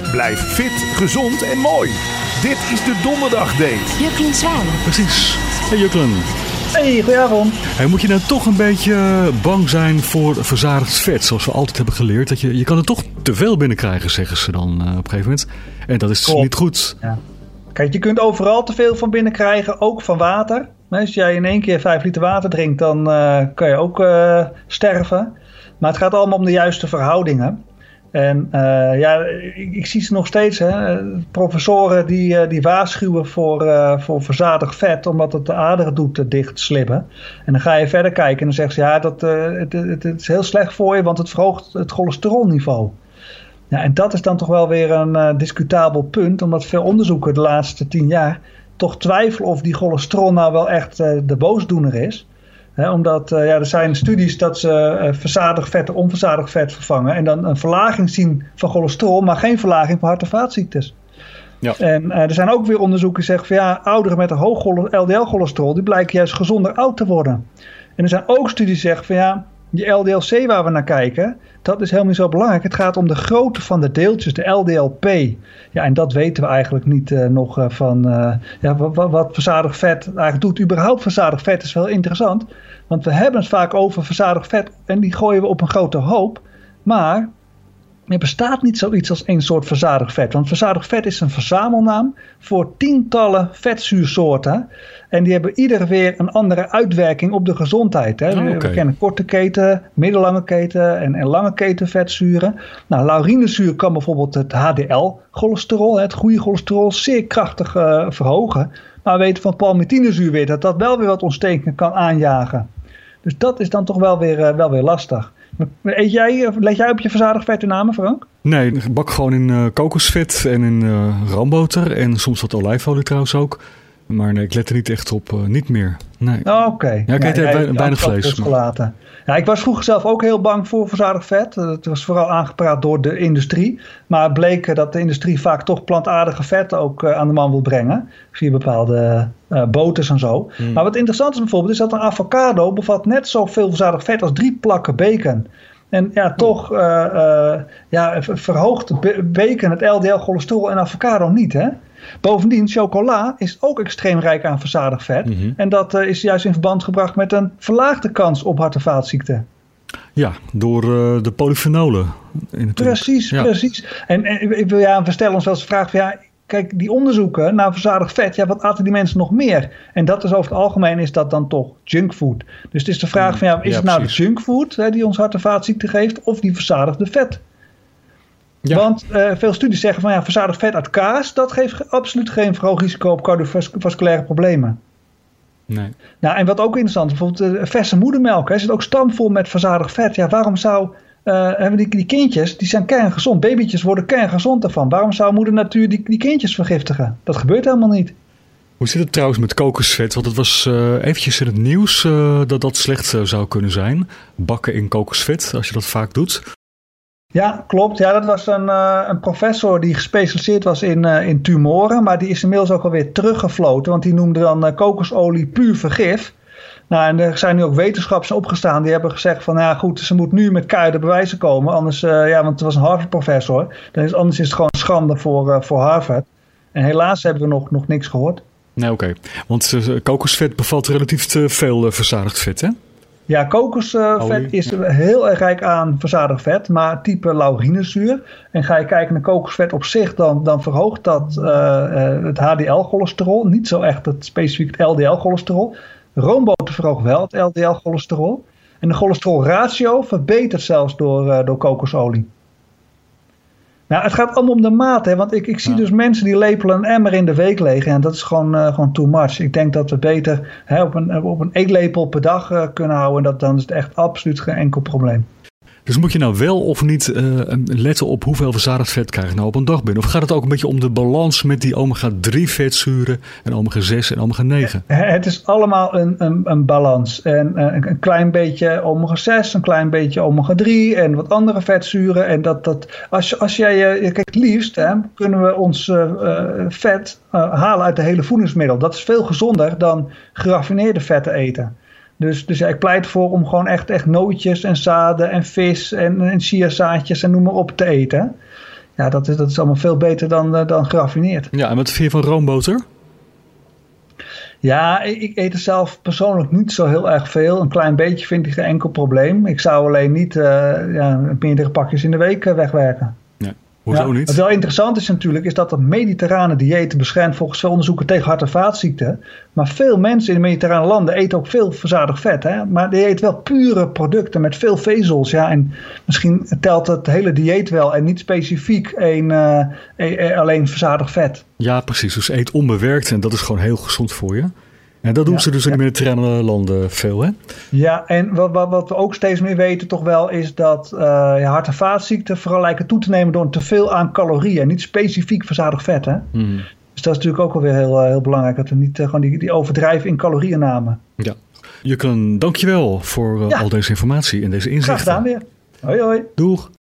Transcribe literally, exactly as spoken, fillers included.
Blijf fit, gezond en mooi. Dit is de Donderdag Date. Juklen Zwaan. Precies. Hey Juklen. Hey, goedenavond. Hey, moet je nou toch een beetje bang zijn voor verzadigd vet, zoals we altijd hebben geleerd? Dat je, je kan er toch te veel binnenkrijgen, zeggen ze dan uh, op een gegeven moment. En dat is Klopt. niet goed. Ja. Kijk, je kunt overal te veel van binnenkrijgen, ook van water. Als jij in één keer vijf liter water drinkt, dan uh, kan je ook uh, sterven. Maar het gaat allemaal om de juiste verhoudingen. En uh, ja, ik, ik zie ze nog steeds, hè, professoren die, uh, die waarschuwen voor, uh, voor verzadigd vet, omdat het de aderen doet te dicht slippen. En dan ga je verder kijken en dan zeggen ze, ja, dat, uh, het, het, het is heel slecht voor je, want het verhoogt het cholesterolniveau. Ja, en dat is dan toch wel weer een uh, discutabel punt, omdat veel onderzoeken de laatste tien jaar toch twijfelen of die cholesterol nou wel echt uh, de boosdoener is. He, omdat uh, ja, er zijn studies dat ze uh, verzadigd vet en onverzadigd vet vervangen. En dan een verlaging zien van cholesterol, maar geen verlaging van hart- en vaatziektes. Ja. En uh, er zijn ook weer onderzoeken die zeggen van ja, ouderen met een hoog L D L-cholesterol, die blijken juist gezonder oud te worden. En er zijn ook studies die zeggen van ja, die L D L C waar we naar kijken, dat is helemaal niet zo belangrijk. Het gaat om de grootte van de deeltjes, de L D L P. Ja, en dat weten we eigenlijk niet uh, nog uh, van uh, ja, wat, wat verzadigd vet eigenlijk doet. Überhaupt verzadigd vet is wel interessant. Want we hebben het vaak over verzadigd vet en die gooien we op een grote hoop. Maar er bestaat niet zoiets als één soort verzadigd vet. Want verzadigd vet is een verzamelnaam voor tientallen vetzuursoorten. En die hebben ieder weer een andere uitwerking op de gezondheid. Hè. Oh, okay. We kennen korte keten, middellange keten en, en lange keten vetzuren. Nou, laurinezuur kan bijvoorbeeld het H D L-cholesterol, het goede cholesterol, zeer krachtig uh, verhogen. Maar we weten van palmitinezuur weer dat dat wel weer wat ontstekingen kan aanjagen. Dus dat is dan toch wel weer, uh, wel weer lastig. Eet jij, let jij op je verzadigd vettennamen, Frank? Nee, ik bak gewoon in uh, kokosvet en in uh, roomboter en soms wat olijfolie trouwens ook. Maar nee, ik let er niet echt op, uh, niet meer. Nee. Oh, oké. Okay. Ja, ik eet ja, weinig, weinig vlees. Maar... Ja, ik was vroeger zelf ook heel bang voor verzadigd vet. Het was vooral aangepraat door de industrie. Maar het bleek dat de industrie vaak toch plantaardige vetten ook uh, aan de man wil brengen. Via bepaalde uh, boters en zo. Hmm. Maar wat interessant is bijvoorbeeld, is dat een avocado bevat net zoveel verzadigd vet als drie plakken bacon. En ja, toch uh, uh, ja, verhoogt bacon het L D L-cholesterol en avocado niet, hè? Bovendien, chocola is ook extreem rijk aan verzadigd vet. Mm-hmm. En dat uh, is juist in verband gebracht met een verlaagde kans op hart- en vaatziekten. Ja, door uh, de polyfenolen. Precies, ja. precies. En, en ja, we stellen ons wel eens de vraag van ja, kijk, die onderzoeken naar verzadigd vet, ja, wat aten die mensen nog meer? En dat is over het algemeen is dat dan toch junkfood. Dus het is de vraag van ja, is ja, het nou precies. de junkfood hè, die ons hart- en vaatziekten geeft of die verzadigde vet? Ja. Want uh, veel studies zeggen van ja, verzadigd vet uit kaas, dat geeft absoluut geen verhoogd risico op cardiovasculaire problemen. Nee. Nou, en wat ook interessant is, bijvoorbeeld uh, verse moedermelk, hè, zit ook stamvol met verzadigd vet. Ja, waarom zou uh, hebben die, die kindjes, die zijn kerngezond, babytjes worden kerngezond daarvan. Waarom zou moeder natuur die, die kindjes vergiftigen? Dat gebeurt helemaal niet. Hoe zit het trouwens met kokosvet? Want het was uh, eventjes in het nieuws uh, dat dat slecht uh, zou kunnen zijn. Bakken in kokosvet, als je dat vaak doet. Ja, klopt. Ja, dat was een, uh, een professor die gespecialiseerd was in, uh, in tumoren. Maar die is inmiddels ook alweer teruggefloten. Want die noemde dan uh, kokosolie puur vergif. Nou, en er zijn nu ook wetenschappers opgestaan. Die hebben gezegd van, ja goed, ze moet nu met keiharde bewijzen komen. Anders, uh, ja, want het was een Harvard professor. Dan is, anders is het gewoon schande voor, uh, voor Harvard. En helaas hebben we nog, nog niks gehoord. Nee, oké. Okay. Want uh, kokosvet bevat relatief te veel uh, verzadigd vet, hè? Ja, kokosvet uh, is heel erg rijk aan verzadigd vet, maar type laurinezuur. En ga je kijken naar kokosvet op zich, dan, dan verhoogt dat uh, uh, het H D L-cholesterol. Niet zo echt het specifiek het L D L-cholesterol. Roomboter verhoogt wel het L D L-cholesterol. En de cholesterolratio verbetert zelfs door, uh, door kokosolie. Nou, het gaat allemaal om de maat, hè? Want ik, ik zie ja. dus mensen die lepelen een emmer in de week leeg. En dat is gewoon, uh, gewoon too much. Ik denk dat we beter hè, op, een, op een eetlepel per dag uh, kunnen houden. En dat, dan is het echt absoluut geen enkel probleem. Dus moet je nou wel of niet uh, letten op hoeveel verzadigd vet krijg je nou op een dag binnen? Of gaat het ook een beetje om de balans met die omega drie vetzuren en omega zes en omega negen? Het is allemaal een, een, een balans. En uh, een klein beetje omega zes, een klein beetje omega drie en wat andere vetzuren. En dat, dat, als, als jij, uh, kijk, het liefst hè, kunnen we ons uh, uh, vet uh, halen uit de hele voedingsmiddel. Dat is veel gezonder dan geraffineerde vetten eten. Dus, dus ja, ik pleit ervoor om gewoon echt, echt nootjes en zaden en vis en, en chiazaadjes en noem maar op te eten. ja, dat is, dat is allemaal veel beter dan, uh, dan geraffineerd. Ja, en wat vind je van roomboter? Ja, ik, ik eet er zelf persoonlijk niet zo heel erg veel. Een klein beetje vind ik geen enkel probleem. Ik zou alleen niet uh, ja, meerdere pakjes in de week uh, wegwerken. Ja, hoezo ja, niet? Wat wel interessant is natuurlijk, is dat het mediterrane dieet beschermt volgens veel onderzoeken tegen hart- en vaatziekten. Maar veel mensen in de mediterrane landen eten ook veel verzadigd vet. Hè? Maar die eten wel pure producten met veel vezels. Ja? En misschien telt het hele dieet wel en niet specifiek een, uh, e- alleen verzadigd vet. Ja, precies. Dus eet onbewerkt en dat is gewoon heel gezond voor je. En dat doen Ja, ze dus in ja. de mediterrane landen veel, hè? Ja, en wat, wat, wat we ook steeds meer weten toch wel is dat uh, ja, hart- en vaatziekten vooral lijken toe te nemen door te veel aan calorieën. En niet specifiek verzadigd vet, hè? Mm. Dus dat is natuurlijk ook alweer heel, uh, heel belangrijk. Dat we niet uh, gewoon die, die overdrijven in calorieënname. Ja. Juklen, dankjewel voor uh, Ja. al deze informatie en deze inzichten. Graag gedaan weer. Hoi hoi. Doeg.